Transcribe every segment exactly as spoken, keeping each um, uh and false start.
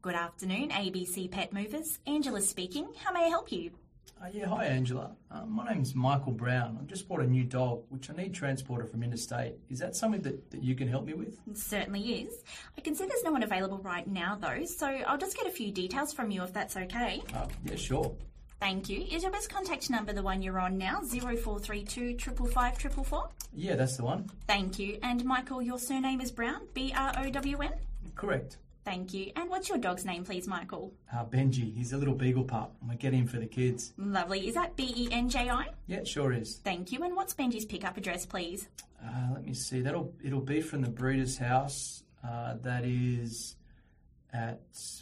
Good afternoon, A B C Pet Movers. Angela speaking. How may I help you? Uh, yeah, hi Angela. Uh, my name's Michael Brown. I've just bought a new dog, which I need transported from interstate. Is that something that, that you can help me with? It certainly is. I can see there's no one available right now though, so I'll just get a few details from you if that's okay. Uh, yeah, sure. Thank you. Is your best contact number the one you're on now, zero four three two, five five five four four? Yeah, that's the one. Thank you. And Michael, your surname is Brown, B R O W N? Correct. Thank you. And what's your dog's name, please, Michael? Uh, Benji. He's a little beagle pup. I'm going to get him for the kids. Lovely. Is that B E N J I? Yeah, it sure is. Thank you. And what's Benji's pickup address, please? Uh, let me see. That'll It'll be from the breeder's house. Uh, that is at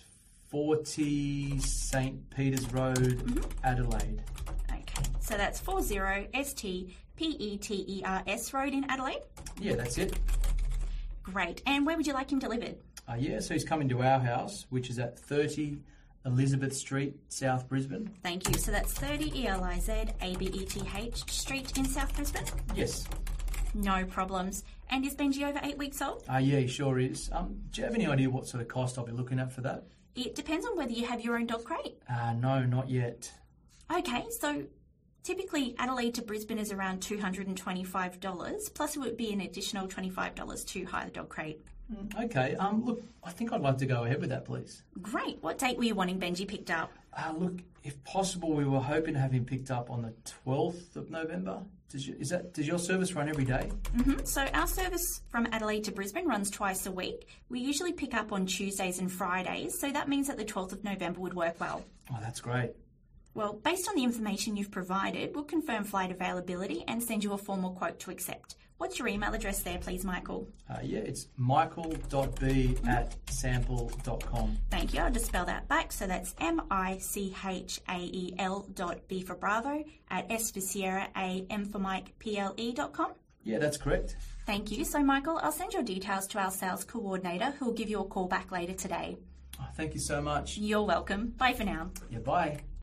forty Saint Peter's Road, mm-hmm. Adelaide. Okay. So that's forty S T P E T E R S Road in Adelaide? Yeah, that's it. Great. And where would you like him delivered? Uh, yeah, so he's coming to our house, which is at thirty Elizabeth Street, South Brisbane. Thank you. So that's thirty E L I Z A B E T H Street in South Brisbane? Yes. No problems. And is Benji over eight weeks old? Uh, yeah, he sure is. Um, do you have any idea what sort of cost I'll be looking at for that? It depends on whether you have your own dog crate. Uh, no, not yet. Okay, so typically Adelaide to Brisbane is around two hundred twenty-five dollars, plus it would be an additional twenty-five dollars to hire the dog crate. Okay, um, look, I think I'd like to go ahead with that, please. Great. What date were you wanting Benji picked up? Uh, look, if possible, we were hoping to have him picked up on the twelfth of November. Does you, is that, does your service run every day? Mm-hmm. So our service from Adelaide to Brisbane runs twice a week. We usually pick up on Tuesdays and Fridays, so that means that the twelfth of November would work well. Oh, that's great. Well, based on the information you've provided, we'll confirm flight availability and send you a formal quote to accept. What's your email address there, please, Michael? Uh, yeah, it's michael dot b at sample dot com. Thank you. I'll just spell that back. So that's M I C H A E L dot B for Bravo at S for Sierra, A, M for Mike, P L E dot com. Yeah, that's correct. Thank you. So, Michael, I'll send your details to our sales coordinator who will give you a call back later today. Oh, thank you so much. You're welcome. Bye for now. Yeah, bye.